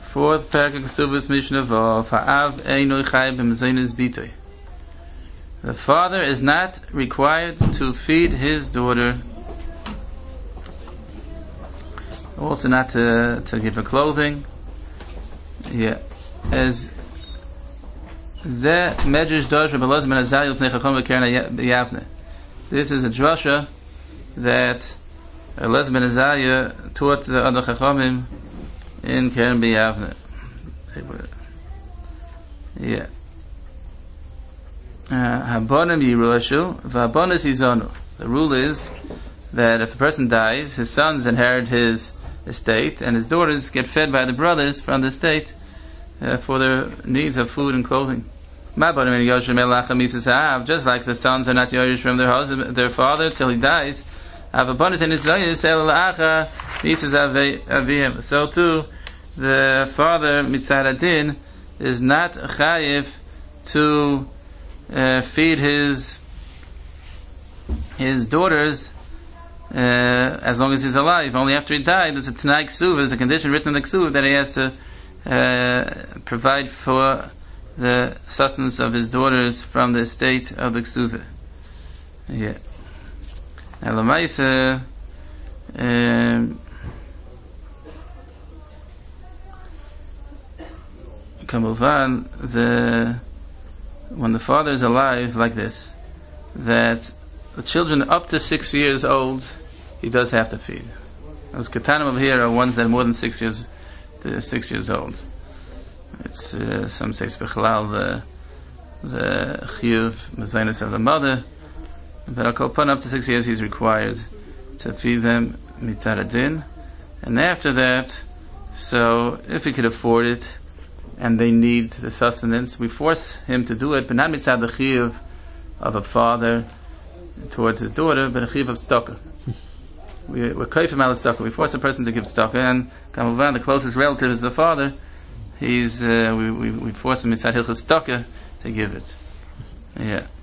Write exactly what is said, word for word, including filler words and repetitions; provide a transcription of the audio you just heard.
Fourth parak of Kesubos Mishnah Vav. Ha'av eino chai b'mezainis bitoi. The father is not required to feed his daughter, also not to, to give her clothing. Yeah, as Ze Medrash Dosh Rabbi Elazar ben Azariah L'pnei Chacham v'Keren Yavne. This is a drasha that Elazar ben Azariah taught the other Chachamim in Keren B'Yavne. Yeah. Habonim Yirushu v'Habonis Yizonu. The rule is that if a person dies, his sons inherit his estate, and his daughters get fed by the brothers from the estate uh, for their needs of food and clothing. Just like the sons are not Yorush from their husband, their father till he dies. So too, the father mitzad adin is not chayiv to uh, feed his his daughters uh, as long as he's alive. Only after he died, there's a Tanai Ksuv, there's a condition written in the Ksuv that he has to uh, provide for the sustenance of his daughters from the estate of the Ksuv. Yeah. Now, Lamaisa, um, Kamuvan, the when the father is alive like this, that the children up to six years old, he does have to feed. Those katanim over here are ones that are more than six years, to six years old. It's uh, some say special the the chiyuv mezainis of the mother, but al kol pan up to six years he's required to feed them mitzad adin, and after that, so if he could afford it, and they need the sustenance, we force him to do it, but not mitzad the chiyuv of a father towards his daughter, but a chiyuv of tzedakah. We, we're kaifim al tzedakah. We force a person to give tzedakah, and Kamuvan, the closest relative is the father. He's uh, we, we we force him inside hilchos tzedakah to give it. Yeah.